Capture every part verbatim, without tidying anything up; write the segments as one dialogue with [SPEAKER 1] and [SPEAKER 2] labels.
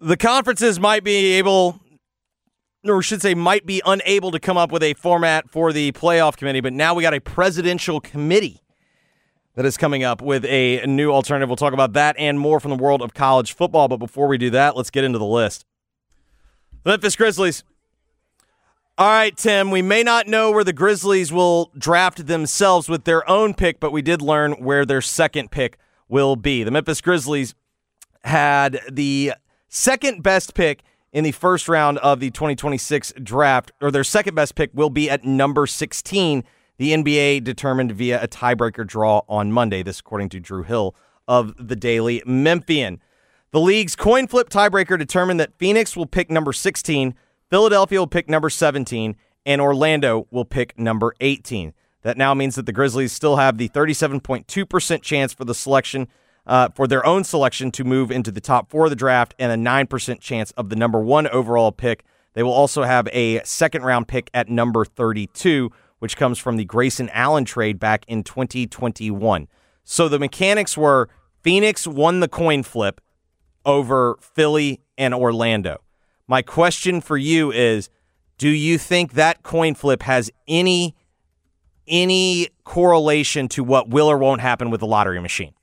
[SPEAKER 1] The conferences might be able, or I should say might be unable to come up with a format for the playoff committee, but now we got a presidential committee that is coming up with a new alternative. We'll talk about that and more from the world of college football, but before we do that, let's get into the list. The Memphis Grizzlies. All right, Tim, we may not know where the Grizzlies will draft themselves with their own pick, but we did learn where their second pick will be. The Memphis Grizzlies had the second best pick in the first round of the twenty twenty-six draft, or their second best pick will be at number sixteen. The N B A determined via a tiebreaker draw on Monday, this according to Drew Hill of the Daily Memphian. The league's coin flip tiebreaker determined that Phoenix will pick number sixteen, Philadelphia will pick number seventeen, and Orlando will pick number eighteen. That now means that the Grizzlies still have the thirty-seven point two percent chance for the selection Uh, for their own selection to move into the top four of the draft and a nine percent chance of the number one overall pick. They will also have a second-round pick at number thirty-two, which comes from the Grayson Allen trade back in twenty twenty-one. So the mechanics were Phoenix won the coin flip over Philly and Orlando. My question for you is, do you think that coin flip has any, any correlation to what will or won't happen with the lottery machine?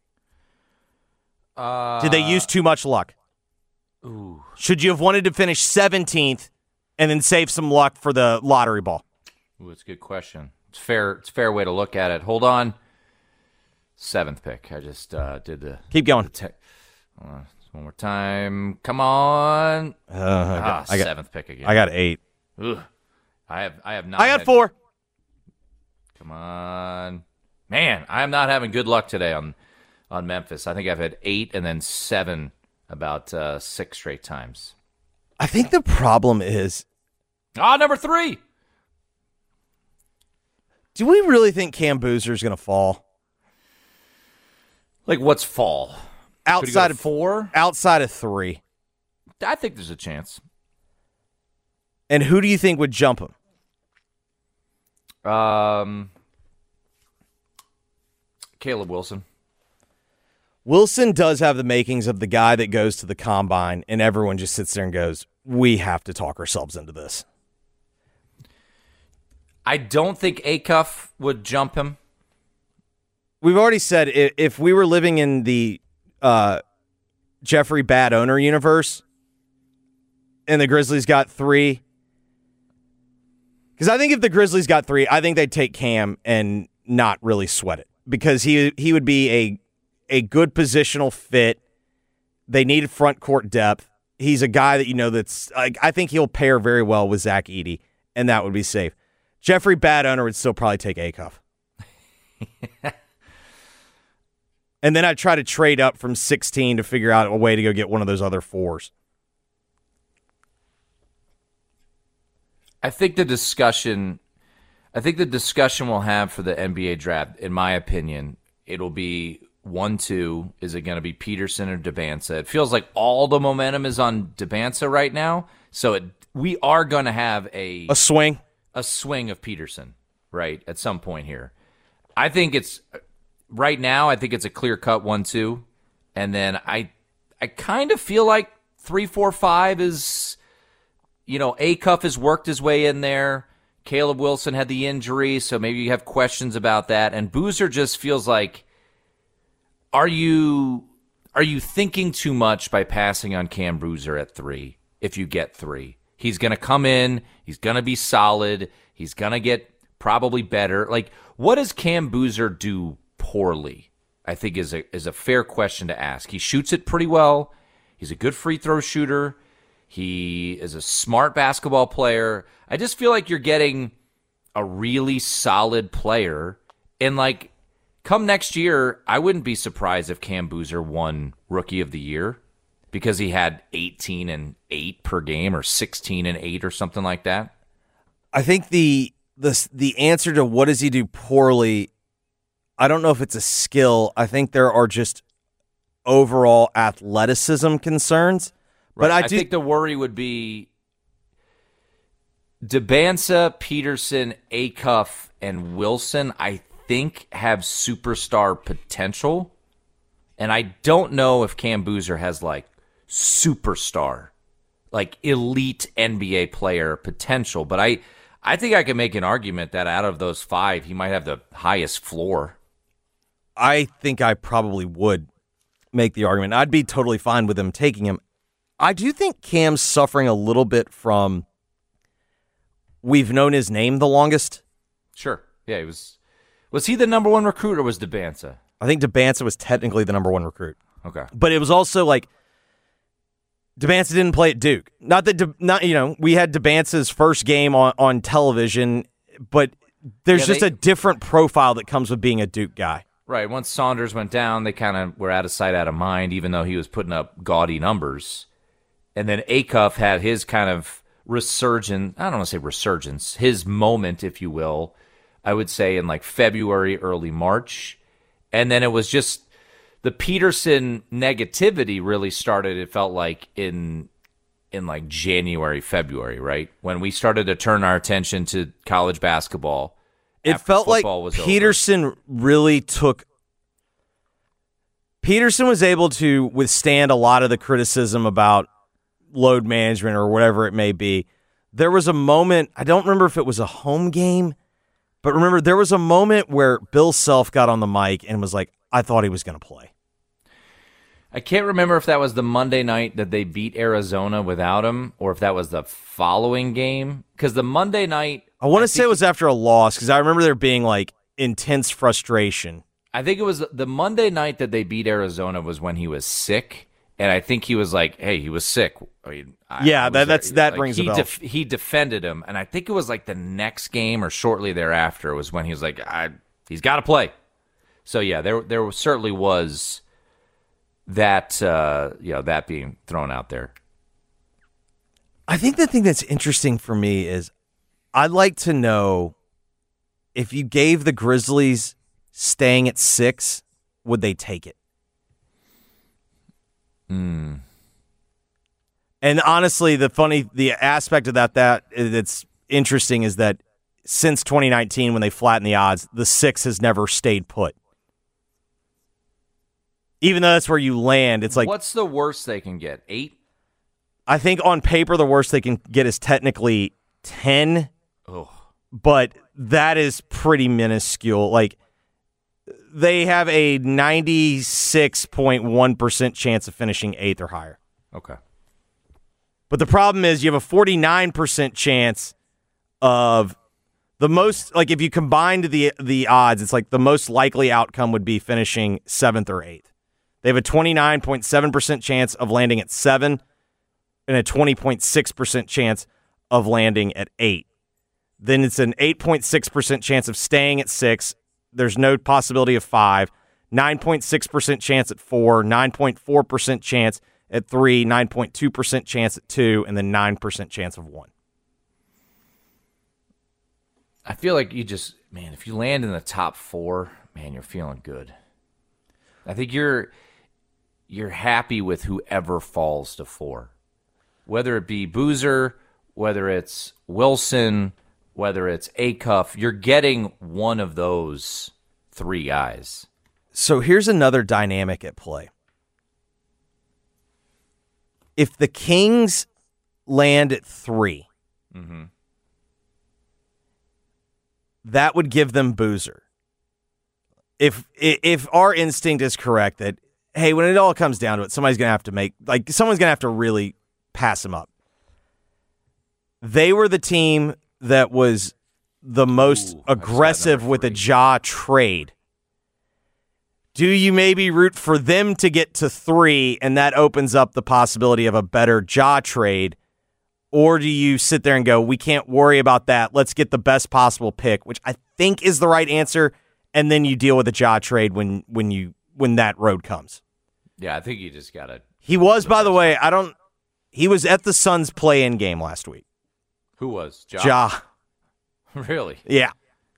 [SPEAKER 2] Uh,
[SPEAKER 1] Did they use too much luck?
[SPEAKER 2] Ooh.
[SPEAKER 1] Should you have wanted to finish seventeenth and then save some luck for the lottery ball?
[SPEAKER 2] Ooh, that's a good question. It's fair. It's a fair way to look at it. Hold on. Seventh pick. I just uh, did the.
[SPEAKER 1] Keep going.
[SPEAKER 2] The te- uh, one more time. Come on.
[SPEAKER 1] Uh, I got,
[SPEAKER 2] ah,
[SPEAKER 1] I got,
[SPEAKER 2] seventh pick again.
[SPEAKER 1] I got eight.
[SPEAKER 2] Ugh. I have. I have not.
[SPEAKER 1] I got
[SPEAKER 2] had,
[SPEAKER 1] four.
[SPEAKER 2] Come on, man. I am not having good luck today on. on Memphis. I think I've had eight and then seven about uh, six straight times.
[SPEAKER 1] I think the problem is...
[SPEAKER 2] Ah, number three!
[SPEAKER 1] Do we really think Cam Boozer is going to fall?
[SPEAKER 2] Like, what's fall?
[SPEAKER 1] Outside of
[SPEAKER 2] four?
[SPEAKER 1] Outside of three.
[SPEAKER 2] I think there's a chance.
[SPEAKER 1] And who do you think would jump him?
[SPEAKER 2] Um, Caleb Wilson.
[SPEAKER 1] Wilson does have the makings of the guy that goes to the combine and everyone just sits there and goes, we have to talk ourselves into this.
[SPEAKER 2] I don't think Acuff would jump him.
[SPEAKER 1] We've already said if we were living in the uh, Jeffrey Bad Owner universe and the Grizzlies got three, because I think if the Grizzlies got three, I think they'd take Cam and not really sweat it because he he would be a a good positional fit. They needed front court depth. He's a guy that you know that's like I think he'll pair very well with Zach Edey, and that would be safe. Jeffrey Bad Owner would still probably take Acuff. And then I'd try to trade up from sixteen to figure out a way to go get one of those other fours.
[SPEAKER 2] I think the discussion I think the discussion we'll have for the N B A draft, in my opinion, it'll be one, two. Is it going to be Peterson or Debanza? It feels like all the momentum is on Debanza right now. So it, we are going to have a
[SPEAKER 1] A swing.
[SPEAKER 2] a swing of Peterson, right, at some point here. I think it's right now, I think it's a clear-cut one two. And then I I kind of feel like three, four, five is, you know, Acuff has worked his way in there. Caleb Wilson had the injury, so maybe you have questions about that. And Boozer just feels like, are you are you thinking too much by passing on Cam Boozer at three if you get three? He's going to come in. He's going to be solid. He's going to get probably better. Like, what does Cam Boozer do poorly? I think is a is a fair question to ask. He shoots it pretty well. He's a good free throw shooter. He is a smart basketball player. I just feel like you're getting a really solid player. And, like, come next year, I wouldn't be surprised if Cam Boozer won Rookie of the Year because he had eighteen and eight per game or sixteen and eight or something like that.
[SPEAKER 1] I think the the the answer to what does he do poorly, I don't know if it's a skill. I think there are just overall athleticism concerns.
[SPEAKER 2] Right.
[SPEAKER 1] But I,
[SPEAKER 2] I
[SPEAKER 1] do
[SPEAKER 2] think the worry would be Debanza, Peterson, Acuff, and Wilson, I think, have superstar potential. And I don't know if Cam Boozer has, like, superstar, like elite N B A player potential. But I, I think I can make an argument that out of those five, he might have the highest floor.
[SPEAKER 1] I think I probably would make the argument. I'd be totally fine with him taking him. I do think Cam's suffering a little bit from we've known his name the longest.
[SPEAKER 2] Sure. Yeah, he was. Was he the number one recruit or was DeBanza?
[SPEAKER 1] I think DeBanza was technically the number one recruit.
[SPEAKER 2] Okay.
[SPEAKER 1] But it was also like DeBanza didn't play at Duke. Not that, De, not you know, we had DeBanza's first game on, on television, but there's yeah, just they, a different profile that comes with being a Duke guy.
[SPEAKER 2] Right. Once Saunders went down, they kind of were out of sight, out of mind, even though he was putting up gaudy numbers. And then Acuff had his kind of resurgence, I don't want to say resurgence, his moment, if you will, I would say in like February, early March. And then it was just the Peterson negativity really started, it felt like, in in like January, February, right? When we started to turn our attention to college basketball.
[SPEAKER 1] It felt like Peterson over. really took Peterson was able to withstand a lot of the criticism about load management or whatever it may be. There was a moment, I don't remember if it was a home game, but remember there was a moment where Bill Self got on the mic and was like, I thought he was going to play.
[SPEAKER 2] I can't remember if that was the Monday night that they beat Arizona without him or if that was the following game. Because the Monday night...
[SPEAKER 1] I want to say it was after a loss because I remember there being like intense frustration.
[SPEAKER 2] I think it was the Monday night that they beat Arizona was when he was sick. And I think he was like, hey, he was sick. I mean, I,
[SPEAKER 1] yeah,
[SPEAKER 2] I
[SPEAKER 1] that, that's, that
[SPEAKER 2] like,
[SPEAKER 1] rings
[SPEAKER 2] he
[SPEAKER 1] a bell.
[SPEAKER 2] Def- he defended him. And I think it was like the next game or shortly thereafter was when he was like, I, he's got to play. So, yeah, there there certainly was that, uh, you know, that being thrown out there.
[SPEAKER 1] I think the thing that's interesting for me is I'd like to know if you gave the Grizzlies staying at six, would they take it?
[SPEAKER 2] Hmm.
[SPEAKER 1] And honestly, the funny, the aspect of that that that's interesting is that since twenty nineteen, when they flattened the odds, the six has never stayed put. Even though that's where you land, it's like...
[SPEAKER 2] What's the worst they can get? Eight?
[SPEAKER 1] I think on paper, the worst they can get is technically ten.
[SPEAKER 2] Oh.
[SPEAKER 1] But that is pretty minuscule. Like, they have a ninety-six point one percent chance of finishing eighth or higher.
[SPEAKER 2] Okay.
[SPEAKER 1] But the problem is you have a forty-nine percent chance of the most, like if you combined the the odds, it's like the most likely outcome would be finishing seventh or eighth. They have a twenty-nine point seven percent chance of landing at seven and a twenty point six percent chance of landing at eight. Then it's an eight point six percent chance of staying at six. There's no possibility of five. nine point six percent chance at four, nine point four percent chance at three, nine point two percent chance at two, and then nine percent chance of one.
[SPEAKER 2] I feel like you just, man, if you land in the top four, man, you're feeling good. I think you're you're happy with whoever falls to four. Whether it be Boozer, whether it's Wilson, whether it's Acuff, you're getting one of those three guys.
[SPEAKER 1] So here's another dynamic at play. If the Kings land at three,
[SPEAKER 2] mm-hmm.
[SPEAKER 1] that would give them Boozer. If if our instinct is correct that, hey, when it all comes down to it, somebody's going to have to make, like, someone's going to have to really pass him up. They were the team that was the most Ooh, aggressive with a Ja trade. Do you maybe root for them to get to three, and that opens up the possibility of a better Ja trade? Or do you sit there and go, we can't worry about that. Let's get the best possible pick, which I think is the right answer, and then you deal with the Ja trade when when you when that road comes.
[SPEAKER 2] Yeah, I think you just got to...
[SPEAKER 1] He was, by the way, I don't... He was at the Suns play-in game last week.
[SPEAKER 2] Who was? Ja?
[SPEAKER 1] Ja.
[SPEAKER 2] Really?
[SPEAKER 1] Yeah.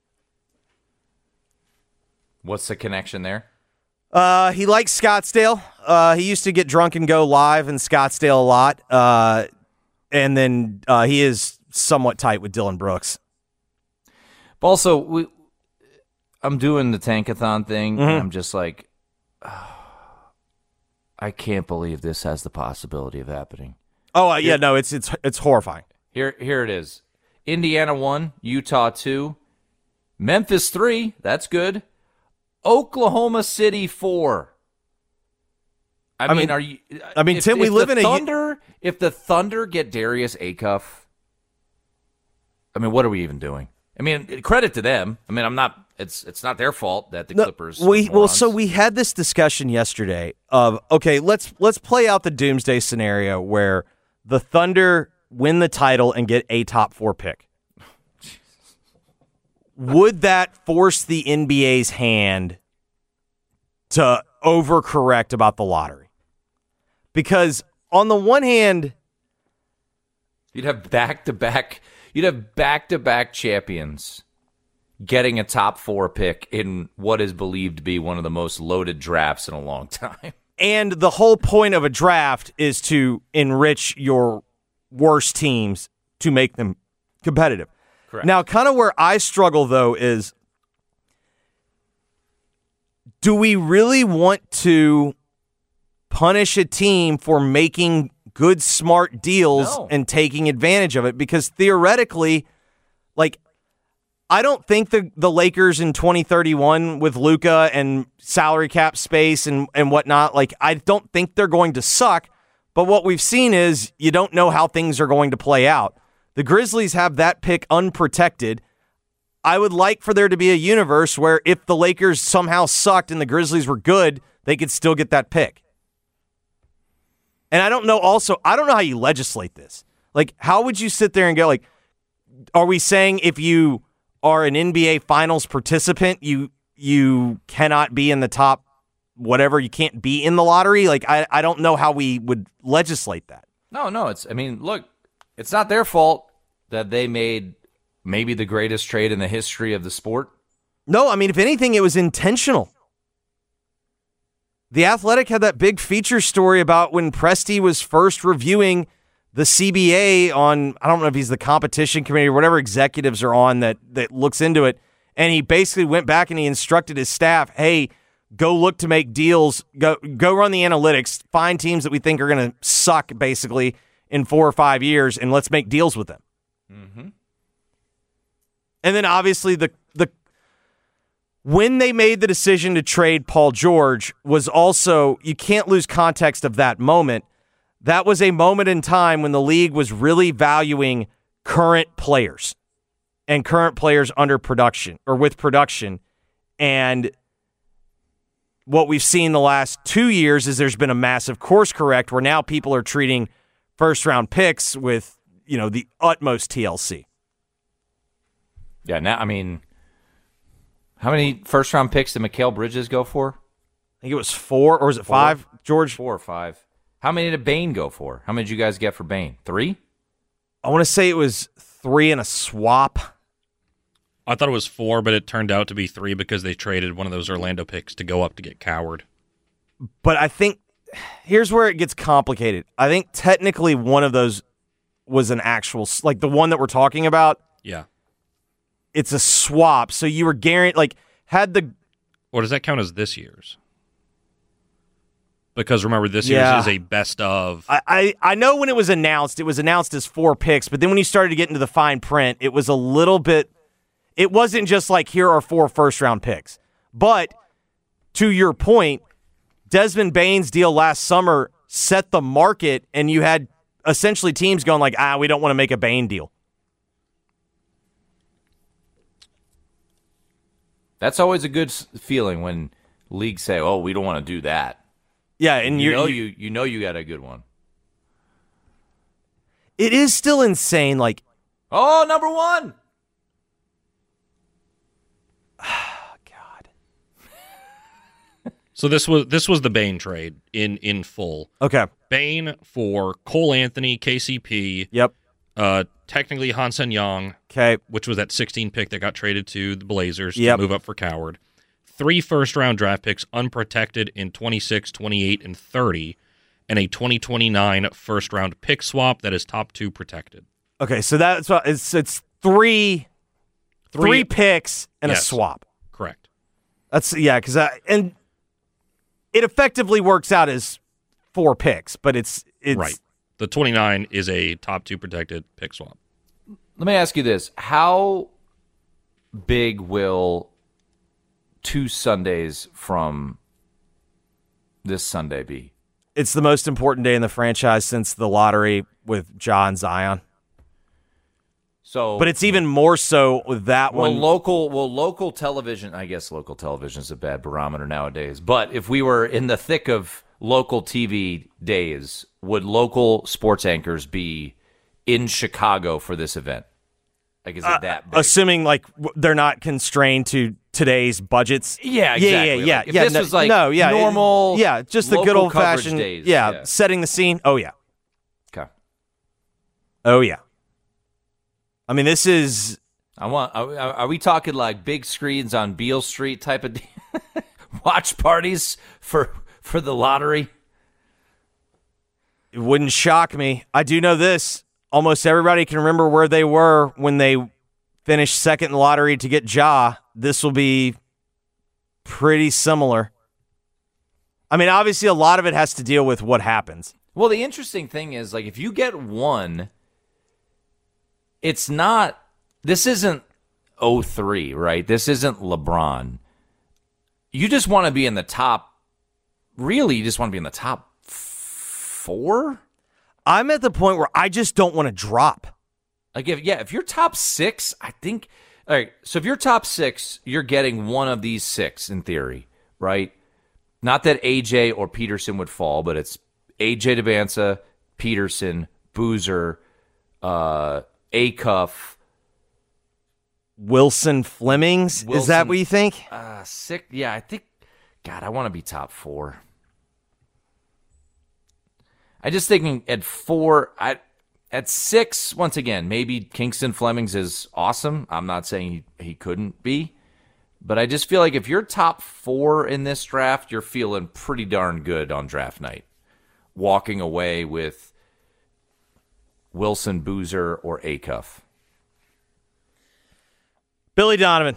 [SPEAKER 2] What's the connection there?
[SPEAKER 1] Uh, he likes Scottsdale. Uh, he used to get drunk and go live in Scottsdale a lot. Uh, and then uh, he is somewhat tight with Dylan Brooks.
[SPEAKER 2] But also, we, I'm doing the Tankathon thing,
[SPEAKER 1] mm-hmm.
[SPEAKER 2] and I'm just like, uh, I can't believe this has the possibility of happening.
[SPEAKER 1] Oh, uh, yeah, no, it's it's it's horrifying.
[SPEAKER 2] Here, here it is. Indiana one, Utah two, Memphis three. That's good. Oklahoma City four. I, I mean,
[SPEAKER 1] mean,
[SPEAKER 2] are you?
[SPEAKER 1] I mean,
[SPEAKER 2] if,
[SPEAKER 1] Tim, we
[SPEAKER 2] if
[SPEAKER 1] live
[SPEAKER 2] the
[SPEAKER 1] in a
[SPEAKER 2] Thunder. If the Thunder get Darius Acuff, I mean, what are we even doing? I mean, credit to them. I mean, I'm not. It's it's not their fault that the
[SPEAKER 1] no,
[SPEAKER 2] Clippers.
[SPEAKER 1] We well, so we had this discussion yesterday of okay, let's let's play out the doomsday scenario where the Thunder win the title and get a top four pick. Would that force the N B A's hand to overcorrect about the lottery? Because on the one hand,
[SPEAKER 2] you'd have back to back. You'd have back to back champions getting a top four pick in what is believed to be one of the most loaded drafts in a long time.
[SPEAKER 1] And the whole point of a draft is to enrich your worst teams to make them competitive.
[SPEAKER 2] Correct.
[SPEAKER 1] Now, kind of where I struggle, though, is do we really want to punish a team for making good, smart deals
[SPEAKER 2] no.
[SPEAKER 1] and taking advantage of it? Because theoretically, like, I don't think the, the Lakers in twenty thirty-one with Luka and salary cap space and, and whatnot, like, I don't think they're going to suck. But what we've seen is you don't know how things are going to play out. The Grizzlies have that pick unprotected. I would like for there to be a universe where if the Lakers somehow sucked and the Grizzlies were good, they could still get that pick. And I don't know also, I don't know how you legislate this. Like, how would you sit there and go, like, are we saying if you are an N B A Finals participant, you you cannot be in the top whatever, you can't be in the lottery? Like, I, I don't know how we would legislate that.
[SPEAKER 2] No, no, it's, I mean, look, it's not their fault that they made maybe the greatest trade in the history of the sport.
[SPEAKER 1] No, I mean, if anything, it was intentional. The Athletic had that big feature story about when Presti was first reviewing the C B A on, I don't know if he's the competition committee or whatever executives are on that that looks into it, and he basically went back and he instructed his staff, hey, go look to make deals, go go run the analytics, find teams that we think are going to suck basically in four or five years, and let's make deals with them.
[SPEAKER 2] Mm-hmm.
[SPEAKER 1] And then obviously the the when they made the decision to trade Paul George was also, you can't lose context of that moment. That was a moment in time when the league was really valuing current players and current players under production or with production. And what we've seen the last two years is there's been a massive course correct where now people are treating first round picks with, you know, the utmost T L C.
[SPEAKER 2] Yeah, now, I mean, how many first round picks did Mikal Bridges go for?
[SPEAKER 1] I think it was four, or was it
[SPEAKER 2] Four?
[SPEAKER 1] five, George?
[SPEAKER 2] Four or five. How many did Bane go for? How many did you guys get for Bane? Three?
[SPEAKER 1] I want to say it was three and a swap.
[SPEAKER 3] I thought it was four, but it turned out to be three because they traded one of those Orlando picks to go up to get Coward.
[SPEAKER 1] But I think here's where it gets complicated. I think technically one of those was an actual, like the one that we're talking about.
[SPEAKER 3] Yeah.
[SPEAKER 1] It's a swap. So you were guaranteed, like, had the.
[SPEAKER 3] Or does that count as this year's? Because remember, this
[SPEAKER 1] Yeah.
[SPEAKER 3] year's is a best of.
[SPEAKER 1] I, I, I know when it was announced, it was announced as four picks, but then when you started to get into the fine print, it was a little bit. It wasn't just like, here are four first round picks. But to your point, Desmond Bane's deal last summer set the market, and you had essentially teams going like, ah, we don't want to make a Bane deal.
[SPEAKER 2] That's always a good s- feeling when leagues say, "Oh, we don't want to do that."
[SPEAKER 1] Yeah, and
[SPEAKER 2] you
[SPEAKER 1] you're,
[SPEAKER 2] know
[SPEAKER 1] you
[SPEAKER 2] you you know you got a good one.
[SPEAKER 1] it is still insane. Like,
[SPEAKER 2] Oh, number one.
[SPEAKER 1] God.
[SPEAKER 3] So this was this was the Bane trade in in full.
[SPEAKER 1] Okay.
[SPEAKER 3] Bane for Cole Anthony, K C P.
[SPEAKER 1] Yep.
[SPEAKER 3] Uh, technically Hansen Young,
[SPEAKER 1] Okay.
[SPEAKER 3] which was that sixteen pick that got traded to the Blazers
[SPEAKER 1] Yep.
[SPEAKER 3] to move up for Coward. Three first-round draft picks unprotected in twenty-six, twenty-eight, and thirty, and a twenty twenty-nine first-round pick swap that is top two protected.
[SPEAKER 1] Okay. So that's what it's. It's three, three,
[SPEAKER 3] Three-
[SPEAKER 1] picks and
[SPEAKER 3] Yes.
[SPEAKER 1] a swap.
[SPEAKER 3] Correct.
[SPEAKER 1] That's yeah. Because and it effectively works out as four picks, but it's it's
[SPEAKER 3] Right. The twenty-nine is a top two protected pick swap.
[SPEAKER 2] Let me ask you this. How big will two Sundays from this Sunday be?
[SPEAKER 1] It's the most important day in the franchise since the lottery with Ja and Zion.
[SPEAKER 2] So,
[SPEAKER 1] but it's even more so with that
[SPEAKER 2] well,
[SPEAKER 1] one.
[SPEAKER 2] Local, well, local television. I guess local television is a bad barometer nowadays. But if we were in the thick of local T V days, would local sports anchors be in Chicago for this event? Like, is it
[SPEAKER 1] uh,
[SPEAKER 2] that big?
[SPEAKER 1] Assuming like w- they're not constrained to today's budgets.
[SPEAKER 2] Yeah, exactly.
[SPEAKER 1] Yeah, yeah, yeah.
[SPEAKER 2] Like, if
[SPEAKER 1] yeah
[SPEAKER 2] this
[SPEAKER 1] no,
[SPEAKER 2] was like
[SPEAKER 1] no, yeah,
[SPEAKER 2] normal,
[SPEAKER 1] yeah, just the good
[SPEAKER 2] local
[SPEAKER 1] old
[SPEAKER 2] coverage
[SPEAKER 1] fashioned
[SPEAKER 2] days.
[SPEAKER 1] Yeah,
[SPEAKER 2] Yeah.
[SPEAKER 1] setting the scene. Oh yeah,
[SPEAKER 2] Okay.
[SPEAKER 1] oh yeah. I mean, this is.
[SPEAKER 2] I want. Are, are we talking like big screens on Beale Street type of watch parties for for the lottery?
[SPEAKER 1] It wouldn't shock me. I do know this. Almost everybody can remember where they were when they finished second in the lottery to get Ja. This will be pretty similar. I mean, obviously, a lot of it has to deal with what happens.
[SPEAKER 2] Well, the interesting thing is, like, if you get one, it's not. This isn't oh three, right? This isn't LeBron. You just want to be in the top. Really, you just want to be in the top four.
[SPEAKER 1] I'm at the point where I just don't want to drop.
[SPEAKER 2] Like, if yeah, if you're top six, I think. All right, so if you're top six, you're getting one of these six in theory, right? Not that A J or Peterson would fall, but it's A J DeBanza, Peterson, Boozer, uh, Acuff,
[SPEAKER 1] Wilson Flemings.
[SPEAKER 2] Wilson,
[SPEAKER 1] is that what you think?
[SPEAKER 2] Uh, six. Yeah, I think. God, I want to be top four. I just thinking at four. I at six. Once again, maybe Kingston Flemings is awesome. I'm not saying he, he couldn't be, but I just feel like if you're top four in this draft, you're feeling pretty darn good on draft night, walking away with Wilson, Boozer, or Acuff.
[SPEAKER 1] Billy Donovan.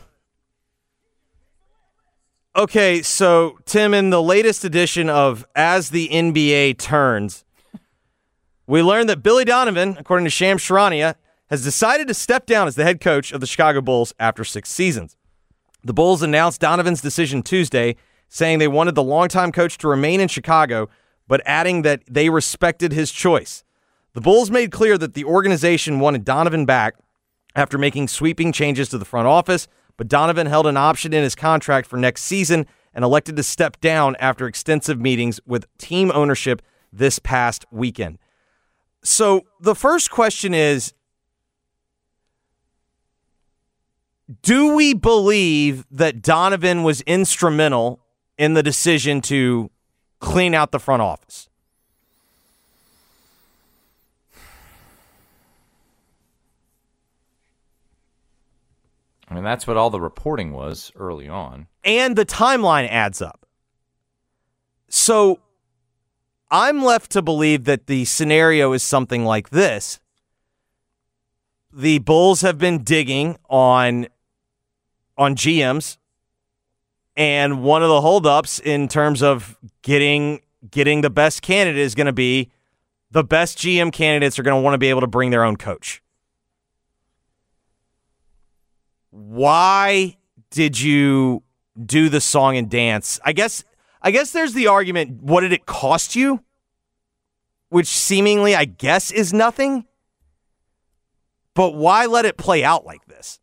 [SPEAKER 1] Okay, so, Tim, in the latest edition of As the N B A Turns, we learned that Billy Donovan, according to Shams Charania, has decided to step down as the head coach of the Chicago Bulls after six seasons. The Bulls announced Donovan's decision Tuesday, saying they wanted the longtime coach to remain in Chicago, but adding that they respected his choice. The Bulls made clear that the organization wanted Donovan back after making sweeping changes to the front office, but Donovan held an option in his contract for next season and elected to step down after extensive meetings with team ownership this past weekend. So the first question is, do we believe that Donovan was instrumental in the decision to clean out the front office?
[SPEAKER 2] I mean, that's what all the reporting was early on.
[SPEAKER 1] And the timeline adds up. So I'm left to believe that the scenario is something like this. The Bulls have been digging on, on G Ms, and one of the holdups in terms of getting getting the best candidate is going to be the best G M candidates are going to want to be able to bring their own coach. Why did you do the song and dance? I guess I guess there's the argument, what did it cost you? Which seemingly, I guess, is nothing. But why let it play out like this?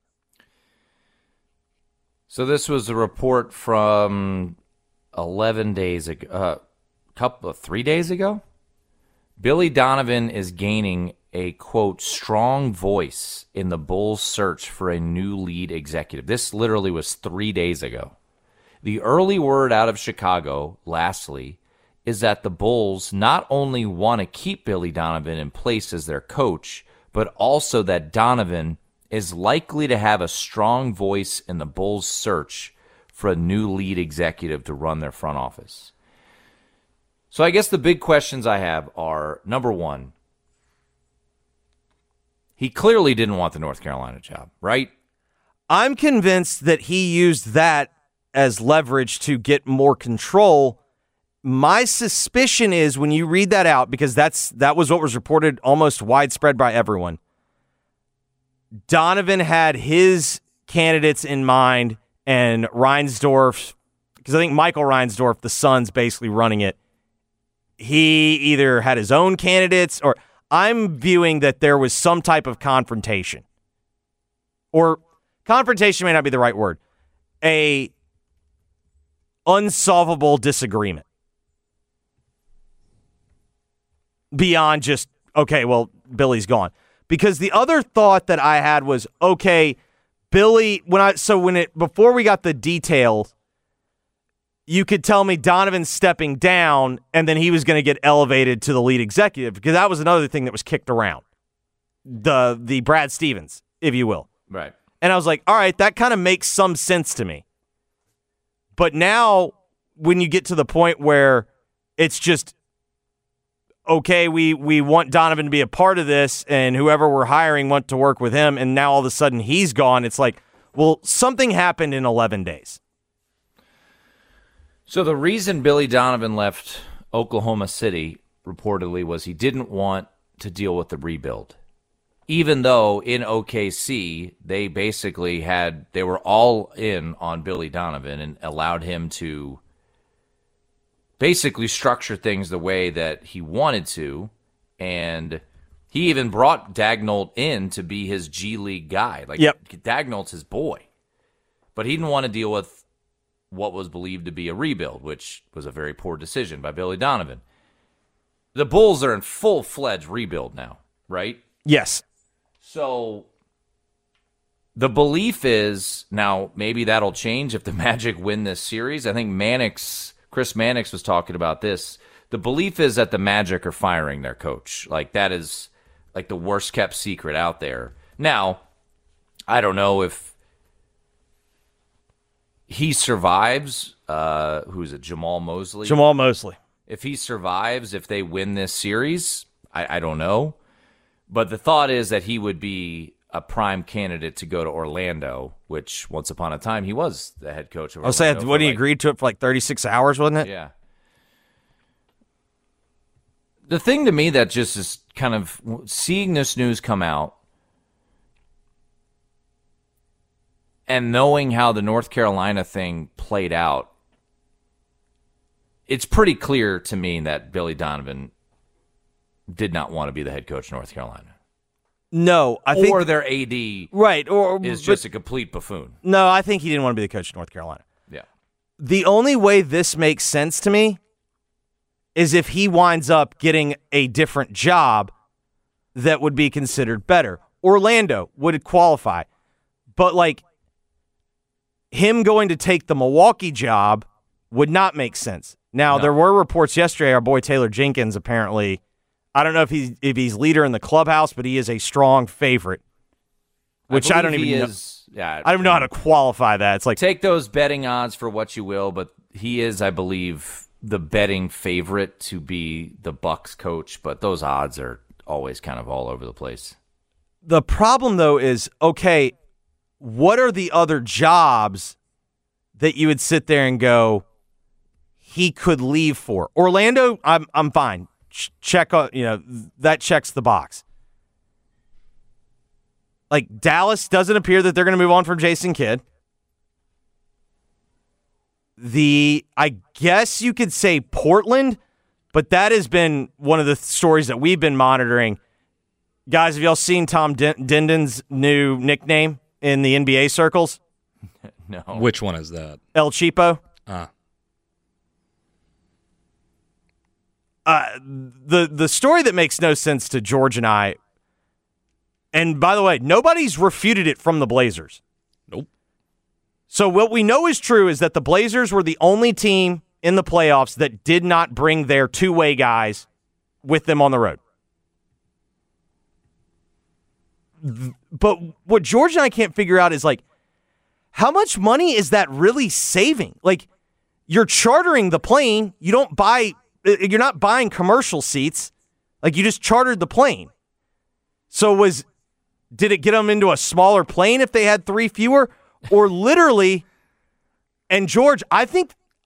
[SPEAKER 2] So this was a report from eleven days ago, uh, couple of three days ago. Billy Donovan is gaining a, quote, strong voice in the Bulls' search for a new lead executive. This literally was three days ago. The early word out of Chicago, lastly, is that the Bulls not only want to keep Billy Donovan in place as their coach, but also that Donovan is likely to have a strong voice in the Bulls' search for a new lead executive to run their front office. So I guess the big questions I have are, number one, he clearly didn't want the North Carolina job, right?
[SPEAKER 1] I'm convinced that he used that as leverage to get more control My suspicion is when you read that out, because that's that was what was reported almost widespread by everyone, Donovan had his candidates in mind, and Reinsdorf, because I think Michael Reinsdorf, the son's basically running it, he either had his own candidates, or I'm viewing that there was some type of confrontation. Or confrontation may not be the right word. A unsolvable disagreement. Beyond just, okay, well, Billy's gone. Because the other thought that I had was, okay, Billy, when I so when it before we got the details, you could tell me Donovan's stepping down and then he was going to get elevated to the lead executive, because that was another thing that was kicked around. The the Brad Stevens, if you will.
[SPEAKER 2] Right.
[SPEAKER 1] And I was like, all right, that kind of makes some sense to me. But now when you get to the point where it's just, okay, we, we want Donovan to be a part of this, and whoever we're hiring want to work with him, and now all of a sudden he's gone. It's like, well, something happened in eleven days.
[SPEAKER 2] So the reason Billy Donovan left Oklahoma City, reportedly, was he didn't want to deal with the rebuild. Even though in O K C, they basically had, they were all in on Billy Donovan and allowed him to basically structure things the way that he wanted to, and he even brought Daigneault in to be his G League guy. Like,
[SPEAKER 1] yep.
[SPEAKER 2] Daigneault's his boy. But he didn't want to deal with what was believed to be a rebuild, which was a very poor decision by Billy Donovan. The Bulls are in full-fledged rebuild now, right?
[SPEAKER 1] Yes.
[SPEAKER 2] So the belief is, now maybe that'll change if the Magic win this series. I think Mannix... Chris Mannix was talking about this. The belief is that the Magic are firing their coach. Like, that is like the worst kept secret out there. Now, I don't know if he survives. Uh, who's it? Jamal Mosley?
[SPEAKER 1] Jamal Mosley.
[SPEAKER 2] If he survives, if they win this series, I, I don't know. But the thought is that he would be a prime candidate to go to Orlando, which once upon a time he was the head coach of Orlando.
[SPEAKER 1] I'll say, when he like, agreed to it for like thirty-six hours, wasn't it?
[SPEAKER 2] Yeah. The thing to me that just is kind of seeing this news come out and knowing how the North Carolina thing played out, it's pretty clear to me that Billy Donovan did not want to be the head coach of North Carolina.
[SPEAKER 1] No, I
[SPEAKER 2] or
[SPEAKER 1] think...
[SPEAKER 2] Or their A D
[SPEAKER 1] right, or,
[SPEAKER 2] is just a complete buffoon.
[SPEAKER 1] No, I think he didn't want to be the coach of North Carolina.
[SPEAKER 2] Yeah.
[SPEAKER 1] The only way this makes sense to me is if he winds up getting a different job that would be considered better. Orlando would qualify. But, like, him going to take the Milwaukee job would not make sense. Now,
[SPEAKER 2] no.
[SPEAKER 1] There were reports yesterday, our boy Taylor Jenkins apparently... I don't know if he's if he's leader in the clubhouse, but he is a strong favorite. Which I, I don't even
[SPEAKER 2] is,
[SPEAKER 1] know.
[SPEAKER 2] Yeah,
[SPEAKER 1] I don't know how to qualify that. It's like,
[SPEAKER 2] take those betting odds for what you will, but he is, I believe, the betting favorite to be the Bucks coach. But those odds are always kind of all over the place.
[SPEAKER 1] The problem, though, is okay. What are the other jobs that you would sit there and go, he could leave for? Orlando, I'm I'm fine. Check, you know, that checks the box. Like, Dallas doesn't appear that they're going to move on from Jason Kidd. The, I guess you could say Portland, but that has been one of the stories that we've been monitoring. Guys, have y'all seen Tom D- Denden's new nickname in the N B A circles?
[SPEAKER 2] No.
[SPEAKER 3] Which one is that?
[SPEAKER 1] El Cheapo.
[SPEAKER 3] Ah.
[SPEAKER 1] Uh, the the story that makes no sense to George and I, and by the way, nobody's refuted it from the Blazers.
[SPEAKER 3] Nope.
[SPEAKER 1] So what we know is true is that the Blazers were the only team in the playoffs that did not bring their two-way guys with them on the road. But what George and I can't figure out is, like, how much money is that really saving? Like, you're chartering the plane, you don't buy... You're not buying commercial seats. Like, you just chartered the plane. So was, did it get them into a smaller plane if they had three fewer? Or literally, and George, I think,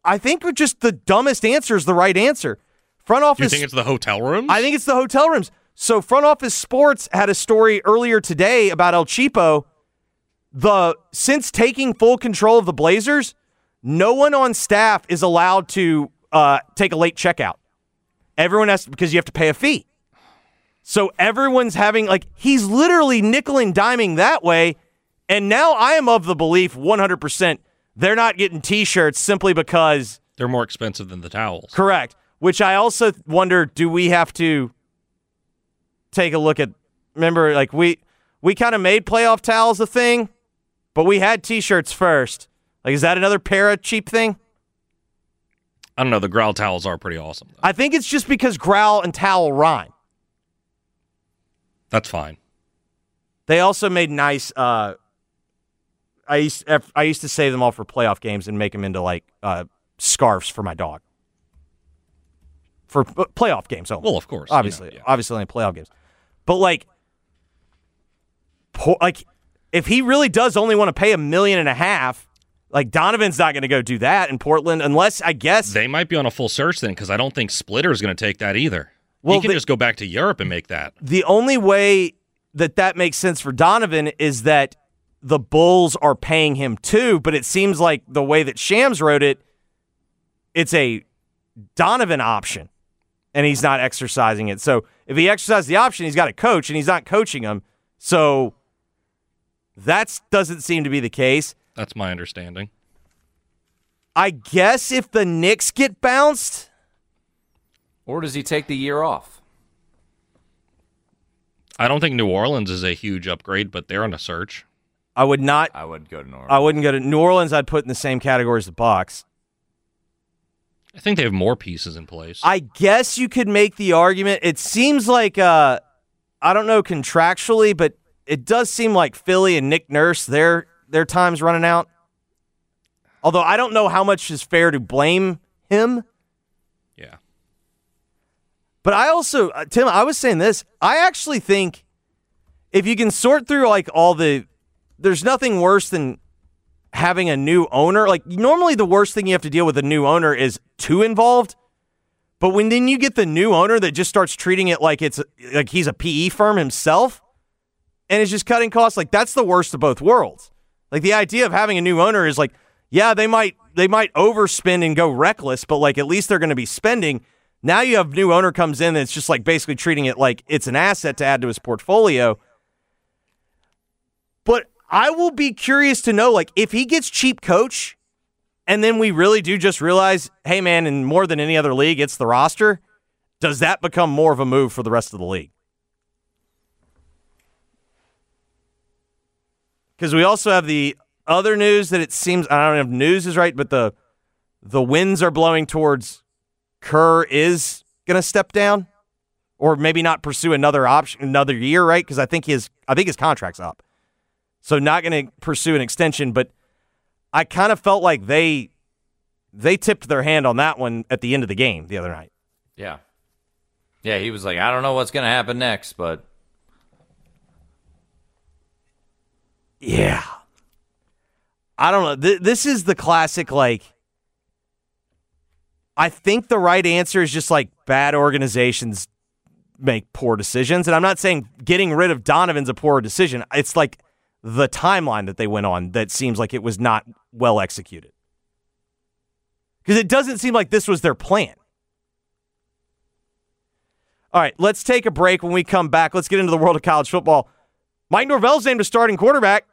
[SPEAKER 1] I think just the dumbest answer is the right answer. Front office.
[SPEAKER 3] Do you think it's the hotel rooms?
[SPEAKER 1] I think it's the hotel rooms. So Front Office Sports had a story earlier today about El Cheapo. The since taking full control of the Blazers, no one on staff is allowed to uh, take a late checkout. Everyone has to, because you have to pay a fee. So everyone's having, like, he's literally nickel and diming that way. And now I am of the belief one hundred percent they're not getting T-shirts simply because
[SPEAKER 3] they're more expensive than the towels.
[SPEAKER 1] Correct. Which I also wonder, do we have to take a look at, remember, like, we we kind of made playoff towels a thing, but we had T-shirts first. Like, is that another pair of cheap thing?
[SPEAKER 3] I don't know. The Growl towels are pretty awesome, though.
[SPEAKER 1] I think it's just because growl and towel rhyme.
[SPEAKER 3] That's fine.
[SPEAKER 1] They also made nice, uh, I used, I used to save them all for playoff games and make them into, like, uh, scarves for my dog. For playoff games only.
[SPEAKER 3] Well, of course.
[SPEAKER 1] Obviously.
[SPEAKER 3] You know, yeah.
[SPEAKER 1] Obviously only playoff games. But, like, poor, like, if he really does only want to pay a million and a half, like, Donovan's not going to go do that in Portland unless, I guess.
[SPEAKER 3] They might be on a full search then because I don't think Splitter is going to take that either.
[SPEAKER 1] Well,
[SPEAKER 3] he can
[SPEAKER 1] the,
[SPEAKER 3] just go back to Europe and make that.
[SPEAKER 1] The only way that that makes sense for Donovan is that the Bulls are paying him too, but it seems like the way that Shams wrote it, it's a Donovan option, and he's not exercising it. So if he exercises the option, he's got to coach, and he's not coaching him. So that doesn't seem to be the case.
[SPEAKER 3] That's my understanding.
[SPEAKER 1] I guess if the Knicks get bounced.
[SPEAKER 2] Or does he take the year off?
[SPEAKER 3] I don't think New Orleans is a huge upgrade, but they're on a search.
[SPEAKER 1] I would not.
[SPEAKER 2] I would go to New Orleans.
[SPEAKER 1] I wouldn't go to New Orleans. I'd put in the same category as the Bucks.
[SPEAKER 3] I think they have more pieces in place.
[SPEAKER 1] I guess you could make the argument. It seems like, uh, I don't know contractually, but it does seem like Philly and Nick Nurse, their their time's running out. Although I don't know how much is fair to blame him.
[SPEAKER 3] Yeah.
[SPEAKER 1] But I also, uh, Tim, I was saying this. I actually think if you can sort through like all the, there's nothing worse than having a new owner. Like normally the worst thing you have to deal with a new owner is too involved. But when then you get the new owner that just starts treating it like it's like he's a P E firm himself and is just cutting costs, like that's the worst of both worlds. Like the idea of having a new owner is like, yeah, they might they might overspend and go reckless, but like at least they're going to be spending. Now you have new owner comes in that's just like basically treating it like it's an asset to add to his portfolio. But I will be curious to know, like, if he gets cheap coach and then we really do just realize, hey, man, in more than any other league, it's the roster, does that become more of a move for the rest of the league? Because we also have the other news that it seems, I don't know if news is right, but the the winds are blowing towards Kerr is going to step down or maybe not pursue another option, another year, right? Because I think his I think his contract's up. So not going to pursue an extension, but I kind of felt like they they tipped their hand on that one at the end of the game the other night.
[SPEAKER 2] Yeah. Yeah, he was like, I don't know what's going to happen next, but.
[SPEAKER 1] Yeah. I don't know. Th- this is the classic, like, I think the right answer is just like bad organizations make poor decisions. And I'm not saying getting rid of Donovan's a poor decision. It's like the timeline that they went on that seems like it was not well executed. Because it doesn't seem like this was their plan. All right, let's take a break. When we come back, let's get into the world of college football. Mike Norvell's named a starting quarterback.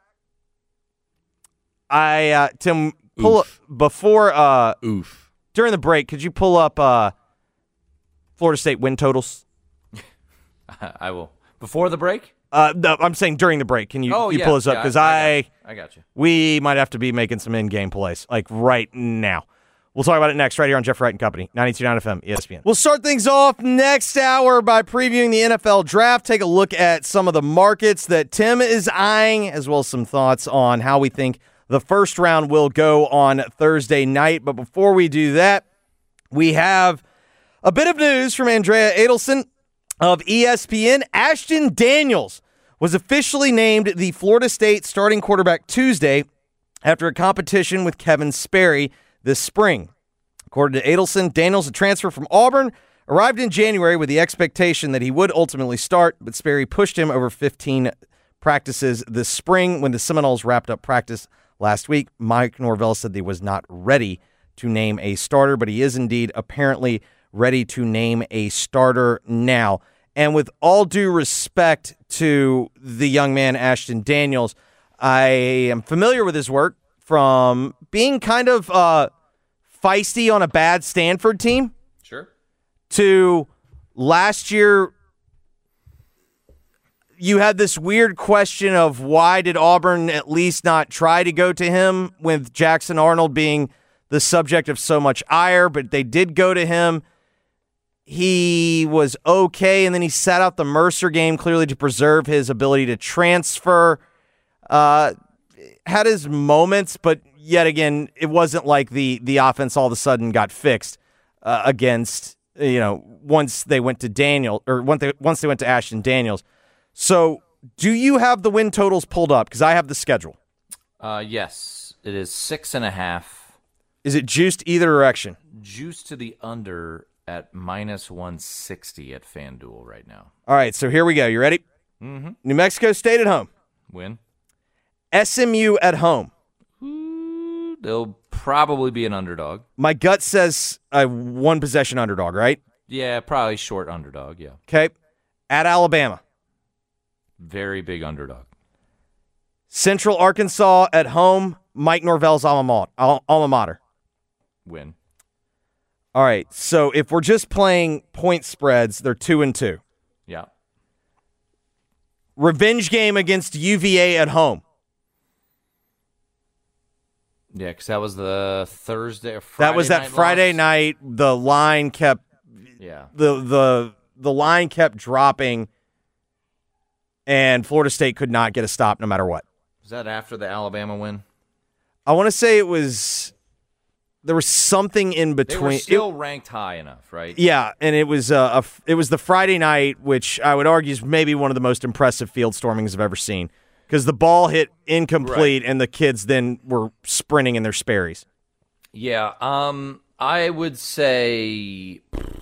[SPEAKER 1] I, uh, Tim, pull
[SPEAKER 3] Oof.
[SPEAKER 1] up before, uh,
[SPEAKER 3] Oof.
[SPEAKER 1] during the break, could you pull up uh, Florida State win totals?
[SPEAKER 2] I will. Before the break?
[SPEAKER 1] Uh, no, I'm saying during the break. Can you,
[SPEAKER 2] Oh,
[SPEAKER 1] you
[SPEAKER 2] yeah,
[SPEAKER 1] pull this up?
[SPEAKER 2] yeah,
[SPEAKER 1] Because
[SPEAKER 2] I,
[SPEAKER 1] I,
[SPEAKER 2] I, got you. I got you.
[SPEAKER 1] we might have to be making some in-game plays, like right now. We'll talk about it next, right here on Jeff Wright and Company, ninety-two point nine F M, E S P N. We'll start things off next hour by previewing the N F L draft. Take a look at some of the markets that Tim is eyeing, as well as some thoughts on how we think the first round will go on Thursday night. But before we do that, we have a bit of news from Andrea Adelson of E S P N. Ashton Daniels was officially named the Florida State starting quarterback Tuesday after a competition with Kevin Sperry this spring. According to Adelson, Daniels, a transfer from Auburn, arrived in January with the expectation that he would ultimately start, but Sperry pushed him over fifteen practices this spring. When the Seminoles wrapped up practice last week, Mike Norvell said that he was not ready to name a starter, but he is indeed apparently ready to name a starter now. And with all due respect to the young man, Ashton Daniels, I am familiar with his work from being kind of uh, feisty on a bad Stanford team.
[SPEAKER 2] Sure.
[SPEAKER 1] To last year, you had this weird question of why did Auburn at least not try to go to him, with Jackson Arnold being the subject of so much ire, but they did go to him. He was okay, and then he sat out the Mercer game clearly to preserve his ability to transfer. Uh, had his moments, but yet again, it wasn't like the the offense all of a sudden got fixed uh, against, you know, once they went to Daniel, or once they, once they went to Ashton Daniels. So do you have the win totals pulled up? Because I have the schedule.
[SPEAKER 2] Uh, yes, it is six and a half.
[SPEAKER 1] Is it juiced either direction?
[SPEAKER 2] Juiced to the under at minus one sixty at FanDuel right now.
[SPEAKER 1] All right, so here we go. You ready?
[SPEAKER 2] Mm-hmm.
[SPEAKER 1] New Mexico State at home.
[SPEAKER 2] Win.
[SPEAKER 1] S M U at home.
[SPEAKER 2] Ooh, they'll probably be an underdog.
[SPEAKER 1] My gut says a one-possession underdog, right?
[SPEAKER 2] Yeah, probably short underdog, yeah.
[SPEAKER 1] Okay. At Alabama.
[SPEAKER 2] Very big underdog.
[SPEAKER 1] Central Arkansas at home. Mike Norvell's alma mater. Alma mater.
[SPEAKER 2] Win.
[SPEAKER 1] All right, so if we're just playing point spreads, they're two and two.
[SPEAKER 2] Yeah.
[SPEAKER 1] Revenge game against U V A at home.
[SPEAKER 2] Yeah, because that was the Thursday or Friday
[SPEAKER 1] That was that
[SPEAKER 2] night
[SPEAKER 1] Friday
[SPEAKER 2] loss.
[SPEAKER 1] night. The line kept
[SPEAKER 2] Yeah.
[SPEAKER 1] the the the line kept dropping, and Florida State could not get a stop no matter what.
[SPEAKER 2] Was that after the Alabama win?
[SPEAKER 1] I want to say it was. There was something in between.
[SPEAKER 2] They were still
[SPEAKER 1] It-
[SPEAKER 2] ranked high enough, right?
[SPEAKER 1] yeah, and it was uh, a it was the Friday night, which I would argue is maybe one of the most impressive field stormings I've ever seen, because the ball hit incomplete,
[SPEAKER 2] Right.
[SPEAKER 1] and the kids then were sprinting in their Sperry's.
[SPEAKER 2] Yeah. Um, I would say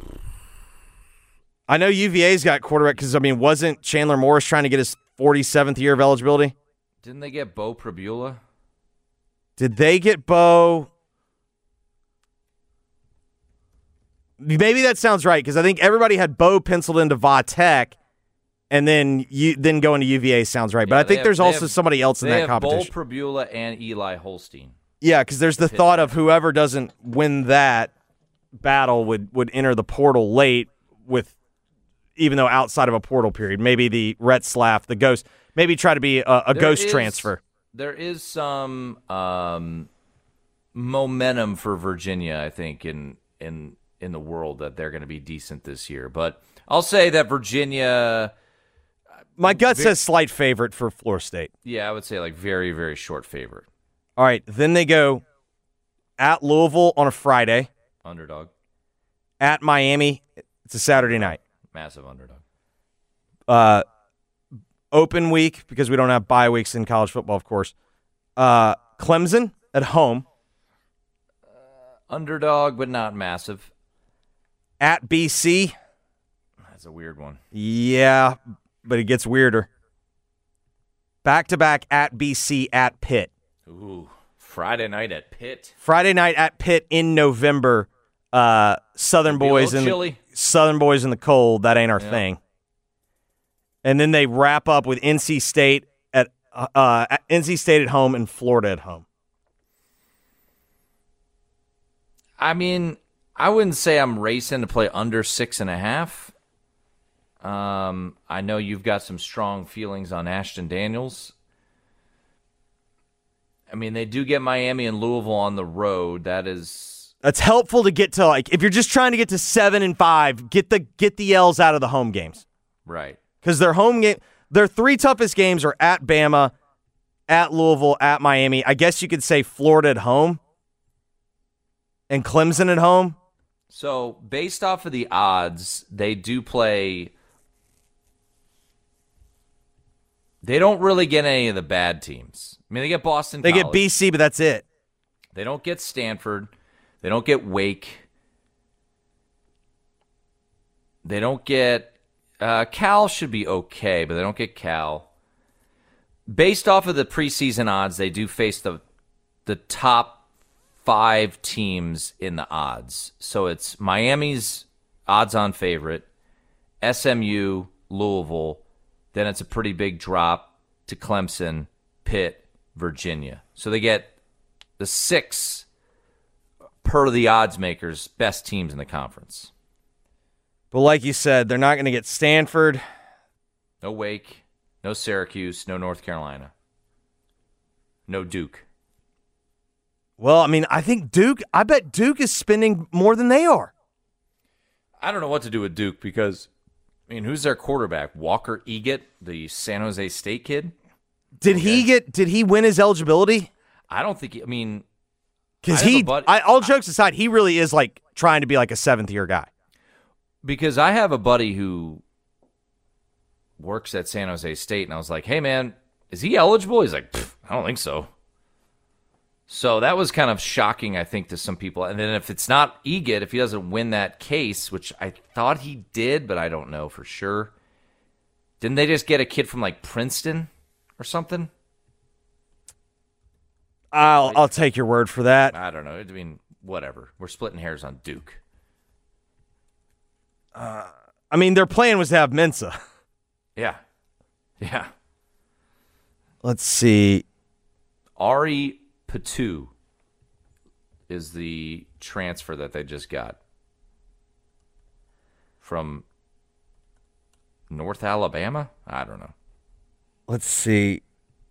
[SPEAKER 1] I know U V A's got quarterback because I mean, wasn't Chandler Morris trying to get his forty-seventh year of eligibility?
[SPEAKER 2] didn't they get Bo Prabula?
[SPEAKER 1] Did they get Bo? Maybe that sounds right, because I think everybody had Bo penciled into Va Tech, and then you then going to U V A sounds right. But
[SPEAKER 2] Yeah,
[SPEAKER 1] I
[SPEAKER 2] they
[SPEAKER 1] think
[SPEAKER 2] have-
[SPEAKER 1] there's
[SPEAKER 2] they
[SPEAKER 1] also
[SPEAKER 2] have-
[SPEAKER 1] somebody else in
[SPEAKER 2] They
[SPEAKER 1] that
[SPEAKER 2] have Bo
[SPEAKER 1] competition.
[SPEAKER 2] Prabula and Eli Holstein.
[SPEAKER 1] Yeah, because there's the thought of whoever doesn't win that battle would, would enter the portal late, with even though outside of a portal period. Maybe the Retzlaff, the Ghost, maybe try to be a, a
[SPEAKER 2] There
[SPEAKER 1] ghost
[SPEAKER 2] is-
[SPEAKER 1] transfer.
[SPEAKER 2] There is some um, momentum for Virginia, I think, in in in the world that they're going to be decent this year. But I'll say that Virginia,
[SPEAKER 1] My gut says slight favorite for Florida State.
[SPEAKER 2] yeah, I would say like very, very short favorite.
[SPEAKER 1] All right, then they go at Louisville on a Friday,
[SPEAKER 2] Underdog.
[SPEAKER 1] at Miami. It's a Saturday night.
[SPEAKER 2] Massive underdog.
[SPEAKER 1] Uh, open week, because we don't have bye weeks in college football, of course. Uh, Clemson at home.
[SPEAKER 2] Underdog, but not massive.
[SPEAKER 1] At B C.
[SPEAKER 2] That's a weird one.
[SPEAKER 1] Yeah, but it gets weirder. Back-to-back at B C, at Pitt.
[SPEAKER 2] Ooh, Friday night at Pitt.
[SPEAKER 1] Friday night at Pitt in November. Uh, Southern
[SPEAKER 2] Be a
[SPEAKER 1] boys
[SPEAKER 2] little
[SPEAKER 1] in
[SPEAKER 2] chilly.
[SPEAKER 1] Southern boys in the cold. That ain't our
[SPEAKER 2] Yeah.
[SPEAKER 1] thing. And then they wrap up with N C State at uh, uh, at N C State at home and Florida at home.
[SPEAKER 2] I mean, I wouldn't say I'm racing to play under six and a half. Um, I know you've got some strong feelings on Ashton Daniels. I mean, they do get Miami and Louisville on the road. That is,
[SPEAKER 1] That's helpful to get to, like, if you're just trying to get to seven and five, get the get the L's out of the home games,
[SPEAKER 2] right.
[SPEAKER 1] because their home game, their three toughest games are at Bama, at Louisville, at Miami. I guess you could say Florida at home and Clemson at home.
[SPEAKER 2] So, based off of the odds, they do play. They don't really get any of the bad teams. I mean, they get Boston
[SPEAKER 1] They
[SPEAKER 2] College.
[SPEAKER 1] get B C, but that's it.
[SPEAKER 2] They don't get Stanford. They don't get Wake. They don't get uh, Cal should be okay, but they don't get Cal. Based off of the preseason odds, they do face the the top five teams in the odds. So it's Miami's odds-on favorite, S M U, Louisville. Then it's a pretty big drop to Clemson, Pitt, Virginia. So they get the six, per the odds makers, best teams in the conference.
[SPEAKER 1] But like you said, they're not going to get Stanford.
[SPEAKER 2] No Wake, no Syracuse, no North Carolina, no Duke.
[SPEAKER 1] Well, I mean, I think Duke, I bet Duke is spending more than they are.
[SPEAKER 2] I don't know what to do with Duke because, I mean, who's their quarterback? Walker Eggett, the San Jose State kid?
[SPEAKER 1] Did
[SPEAKER 2] Okay.
[SPEAKER 1] he get, did he win his eligibility?
[SPEAKER 2] I don't think, he, I mean,
[SPEAKER 1] Because
[SPEAKER 2] I have
[SPEAKER 1] he,
[SPEAKER 2] a buddy-
[SPEAKER 1] I, all jokes aside, he really is like trying to be like a seventh year guy.
[SPEAKER 2] because I have a buddy who works at San Jose State, and I was like, hey, man, is he eligible? He's like, I don't think so. So that was kind of shocking, I think, to some people. And then if it's not Eggett, if he doesn't win that case, which I thought he did, but I don't know for sure, didn't they just get a kid from like Princeton or something?
[SPEAKER 1] I'll, I'll take your word for that.
[SPEAKER 2] I don't know. I mean, whatever. We're splitting hairs on Duke.
[SPEAKER 1] I mean, their plan was to have Mensa.
[SPEAKER 2] Yeah. Yeah.
[SPEAKER 1] Let's see.
[SPEAKER 2] Ari Patu is the transfer that they just got from North Alabama. I don't know.
[SPEAKER 1] Let's see.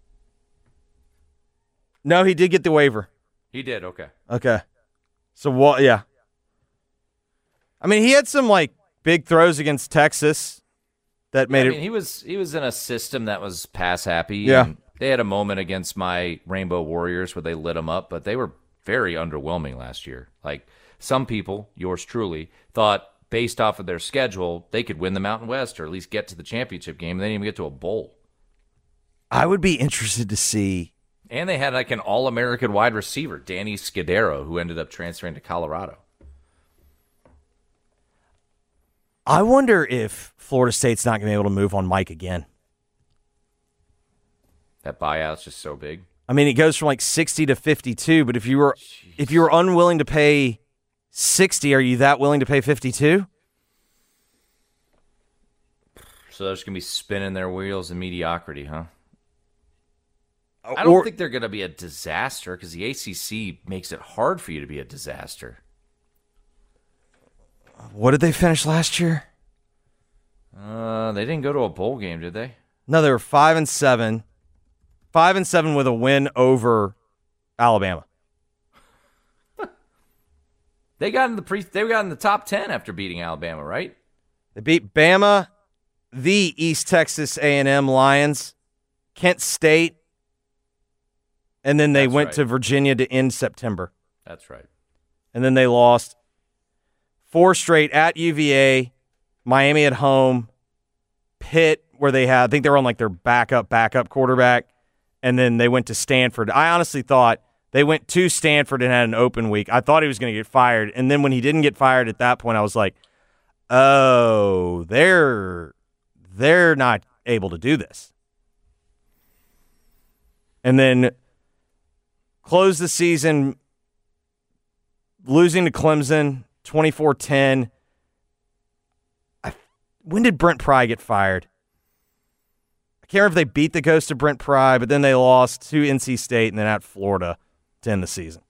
[SPEAKER 1] No, he did get the waiver.
[SPEAKER 2] He did. Okay.
[SPEAKER 1] Okay. So what? Yeah. I mean, he had some like big throws against Texas that made
[SPEAKER 2] I
[SPEAKER 1] it.
[SPEAKER 2] mean, he was he was in a system that was pass happy.
[SPEAKER 1] Yeah.
[SPEAKER 2] And they had a moment against my Rainbow Warriors where they lit them up, but they were very underwhelming last year. Like some people, yours truly, thought based off of their schedule they could win the Mountain West or at least get to the championship game. They didn't even get to a bowl.
[SPEAKER 1] I would be interested to see.
[SPEAKER 2] And they had like an All-American wide receiver, Danny Scudero, who ended up transferring to Colorado.
[SPEAKER 1] I wonder if Florida State's not going to be able to move on Mike again.
[SPEAKER 2] That buyout's just so big.
[SPEAKER 1] I mean, it goes from like sixty to fifty-two, but if you were
[SPEAKER 2] Jeez.
[SPEAKER 1] if you were unwilling to pay sixty, are you that willing to pay fifty-two?
[SPEAKER 2] So they're just going to be spinning their wheels in mediocrity, huh? I don't
[SPEAKER 1] Or-
[SPEAKER 2] think they're going to be a disaster because the A C C makes it hard for you to be a disaster.
[SPEAKER 1] What did they finish last year?
[SPEAKER 2] Uh, they didn't go to a bowl game, did they?
[SPEAKER 1] No, they were five and seven. Five and seven with a win over Alabama.
[SPEAKER 2] They got in the pre. They got in the top ten after beating Alabama, right?
[SPEAKER 1] They beat Bama, the East Texas A and M Lions, Kent State, and then they
[SPEAKER 2] That's
[SPEAKER 1] went
[SPEAKER 2] right.
[SPEAKER 1] to Virginia to end September.
[SPEAKER 2] That's right.
[SPEAKER 1] And then they lost four straight at U V A, Miami at home, Pitt, where they had, I think they were on like their backup, backup quarterback, and then they went to Stanford. I honestly thought they went to Stanford and had an open week. I thought he was going to get fired. And then when he didn't get fired at that point, I was like, oh, they're they're not able to do this. And then close the season losing to Clemson twenty-four ten. I, when did Brent Pry get fired? I can't remember if they beat the ghost of Brent Pry, but then they lost to N C State and then at Florida to end the season.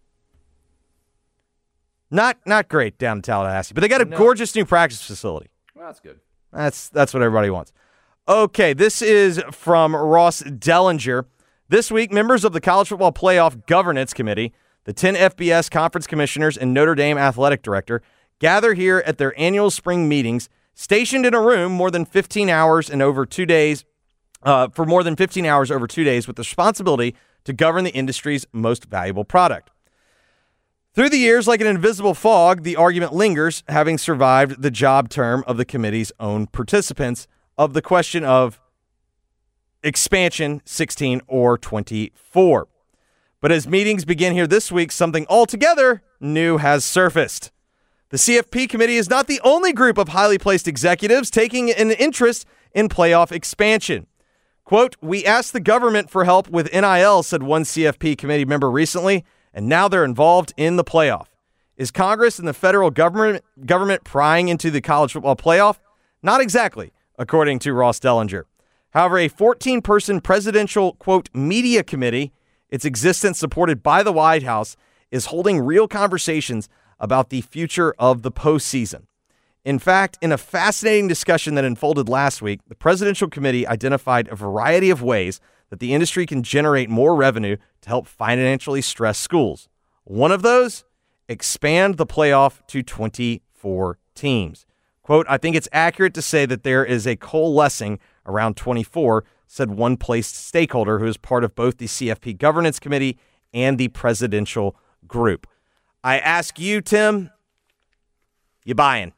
[SPEAKER 1] Not not great down in Tallahassee, but they got a
[SPEAKER 2] No.
[SPEAKER 1] gorgeous new practice facility.
[SPEAKER 2] Well, that's good.
[SPEAKER 1] That's that's what everybody wants. Okay, this is from Ross Dellinger. This week, members of the College Football Playoff Governance Committee, the ten F B S Conference Commissioners, and Notre Dame Athletic Director gather here at their annual spring meetings, stationed in a room more than fifteen hours and over two days, uh, for more than fifteen hours over two days, with the responsibility to govern the industry's most valuable product. Through the years, like an invisible fog, the argument lingers, having survived the job term of the committee's own participants, of the question of expansion sixteen or twenty-four. But as meetings begin here this week, something altogether new has surfaced. The C F P committee is not the only group of highly placed executives taking an interest in playoff expansion. Quote, we asked the government for help with N I L, said one C F P committee member recently, and now they're involved in the playoff. Is Congress and the federal government government prying into the college football playoff? Not exactly, according to Ross Dellinger. However, a fourteen-person presidential, quote, media committee, its existence supported by the White House, is holding real conversations about the future of the postseason. In fact, in a fascinating discussion that unfolded last week, the presidential committee identified a variety of ways that the industry can generate more revenue to help financially stressed schools. One of those, expand the playoff to twenty-four teams. Quote, I think it's accurate to say that there is a coalescing around twenty-four, said one placed stakeholder who is part of both the C F P governance committee and the presidential group. I ask you, Tim, you buying?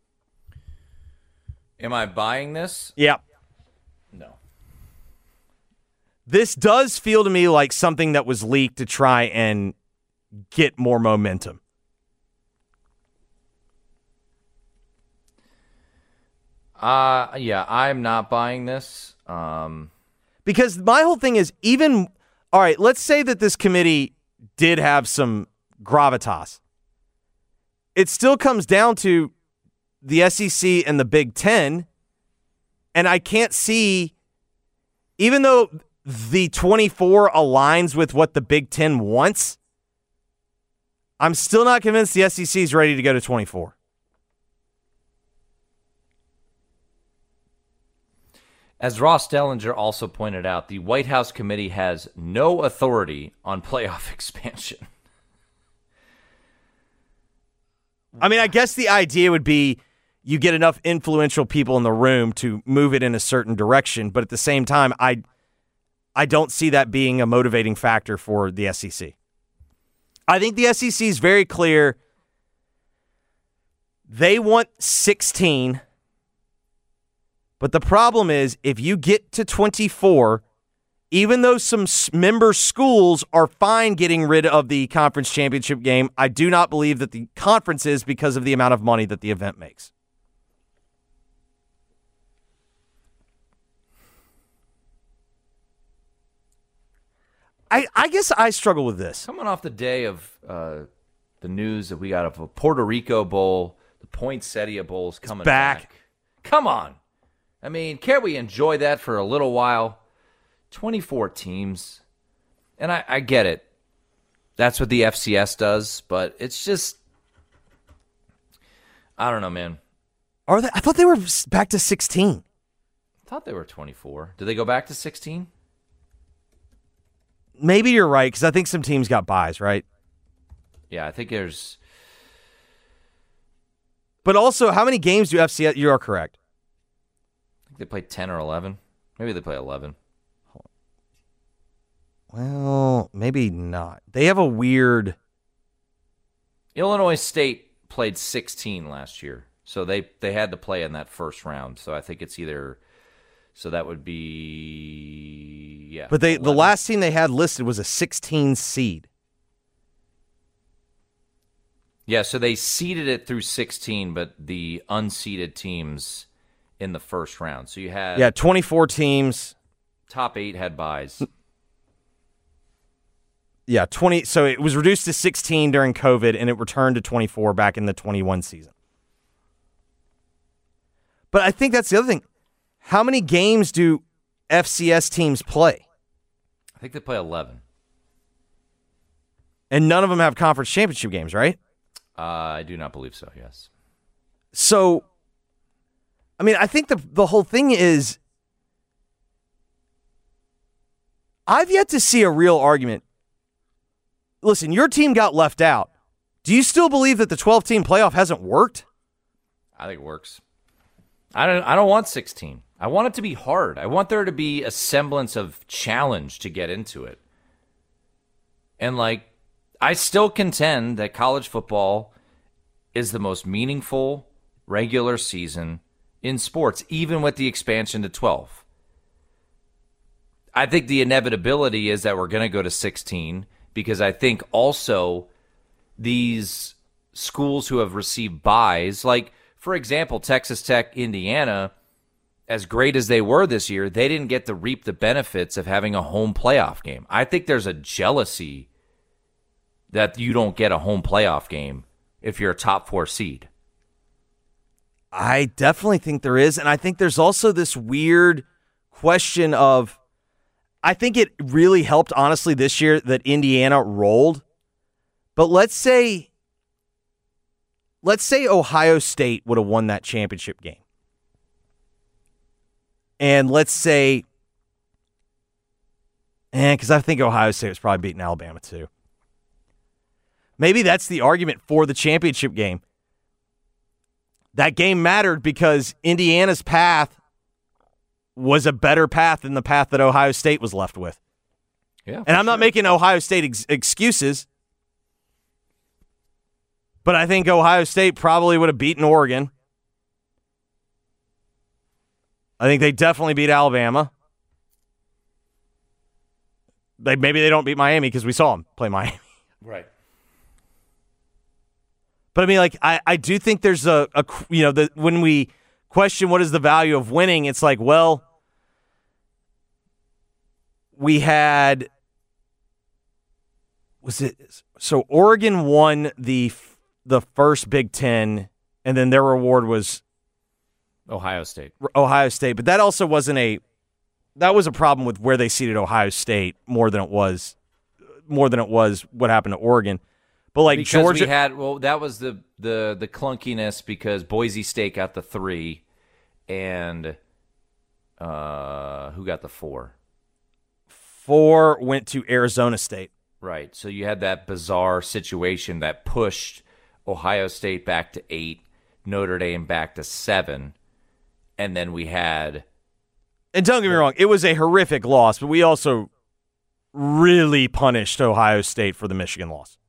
[SPEAKER 2] Am I buying this?
[SPEAKER 1] Yep.
[SPEAKER 2] No.
[SPEAKER 1] This does feel to me like something that was leaked to try and get more momentum.
[SPEAKER 2] Uh, yeah, I'm not buying this. Um,
[SPEAKER 1] because my whole thing is even, all right, let's say that this committee did have some gravitas. It still comes down to the S E C and the Big Ten, and I can't see, even though the twenty-four aligns with what the Big Ten wants, I'm still not convinced the S E C is ready to go to twenty-four.
[SPEAKER 2] As Ross Dellinger also pointed out, the White House committee has no authority on playoff expansion.
[SPEAKER 1] I mean, I guess the idea would be you get enough influential people in the room to move it in a certain direction, but at the same time, I I don't see that being a motivating factor for the S E C. I think the S E C is very clear. They want sixteen, but the problem is if you get to twenty-four, even though some member schools are fine getting rid of the conference championship game, I do not believe that the conference is because of the amount of money that the event makes. I, I guess I struggle with this.
[SPEAKER 2] Coming off the day of uh, the news that we got a Puerto Rico Bowl, the Poinsettia Bowl's coming
[SPEAKER 1] back.
[SPEAKER 2] back. Come on. I mean, can't we enjoy that for a little while? twenty-four teams. And I, I get it. That's what the F C S does, but it's just, I don't know, man.
[SPEAKER 1] Are they? I thought they were back to sixteen.
[SPEAKER 2] I thought they were twenty-four. Did they go back to sixteen?
[SPEAKER 1] Maybe you're right, because I think some teams got buys, right?
[SPEAKER 2] Yeah, I think there's...
[SPEAKER 1] But also, how many games do F C S... You are correct.
[SPEAKER 2] I think they play ten or eleven. Maybe they play eleven.
[SPEAKER 1] Well, maybe not. They have a weird...
[SPEAKER 2] Illinois State played sixteen last year, so they, they had to play in that first round. So I think it's either... So that would be... Yeah.
[SPEAKER 1] But they
[SPEAKER 2] eleven.
[SPEAKER 1] the last team they had listed was a sixteen seed.
[SPEAKER 2] Yeah, so they seeded it through sixteen, but the unseeded teams in the first round. So you had...
[SPEAKER 1] Yeah, twenty-four teams.
[SPEAKER 2] Top eight had buys.
[SPEAKER 1] Yeah, twenty. So it was reduced to sixteen during COVID, and it returned to twenty-four back in the twenty-one season. But I think that's the other thing. How many games do F C S teams play?
[SPEAKER 2] I think they play eleven.
[SPEAKER 1] And none of them have conference championship games, right?
[SPEAKER 2] Uh, I do not believe so, yes.
[SPEAKER 1] So, I mean, I think the the whole thing is, I've yet to see a real argument. Listen, your team got left out. Do you still believe that the twelve-team playoff hasn't worked?
[SPEAKER 2] I think it works. I don't I don't want sixteen. I want it to be hard. I want there to be a semblance of challenge to get into it. And, like, I still contend that college football is the most meaningful regular season in sports, even with the expansion to twelve. I think the inevitability is that we're going to go to sixteen because I think also these schools who have received buys. Like, for example, Texas Tech, Indiana, as great as they were this year, they didn't get to reap the benefits of having a home playoff game. I think there's a jealousy that you don't get a home playoff game if you're a top four seed.
[SPEAKER 1] I definitely think there is, and I think there's also this weird question of, I think it really helped, honestly, this year that Indiana rolled. But let's say, let's say Ohio State would have won that championship game. And let's say, and because I think Ohio State was probably beating Alabama too. Maybe that's the argument for the championship game. That game mattered because Indiana's path was a better path than the path that Ohio State was left with.
[SPEAKER 2] Yeah,
[SPEAKER 1] and I'm
[SPEAKER 2] sure.
[SPEAKER 1] not making Ohio State ex- excuses, but I think Ohio State probably would have beaten Oregon. I think they definitely beat Alabama. They maybe they don't beat Miami because we saw them play Miami.
[SPEAKER 2] Right.
[SPEAKER 1] But I mean, like, I, I do think there's a, a you know, the, when we question what is the value of winning, it's like, well, we had, was it, so Oregon won the the first Big Ten, and then their reward was
[SPEAKER 2] Ohio State.
[SPEAKER 1] Ohio State, but that also wasn't a, that was a problem with where they seated Ohio State more than it was, more than it was what happened to Oregon. But like
[SPEAKER 2] because
[SPEAKER 1] Georgia,
[SPEAKER 2] we had well, that was the the the clunkiness because Boise State got the three, and uh, who got the four?
[SPEAKER 1] Four went to Arizona State.
[SPEAKER 2] Right. So you had that bizarre situation that pushed Ohio State back to eight, Notre Dame back to seven, and then we had.
[SPEAKER 1] And don't get me wrong, it was a horrific loss, but we also really punished Ohio State for the Michigan loss.